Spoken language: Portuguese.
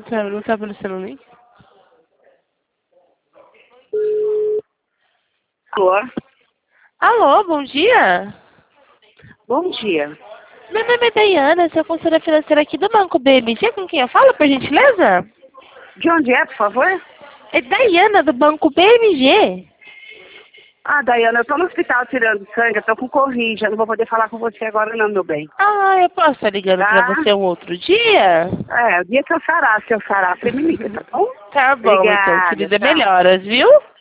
Não tá aparecendo nem. Alô? Alô, bom dia. Bom dia. Meu nome é Dayana, sou consultora financeira aqui do Banco BMG. Com quem eu falo, por gentileza? De onde é, por favor? É Dayana, do Banco BMG. Ah, Dayana, eu tô no hospital tirando sangue, eu tô com Covid, eu não vou poder falar com você agora não, meu bem. Ah, eu posso estar ligando pra Tá? você um outro dia? É, o dia que eu sarar, se eu sarar, você me liga, tá bom? Tá bom, então, Obrigada, querida. tchau. Melhoras, viu?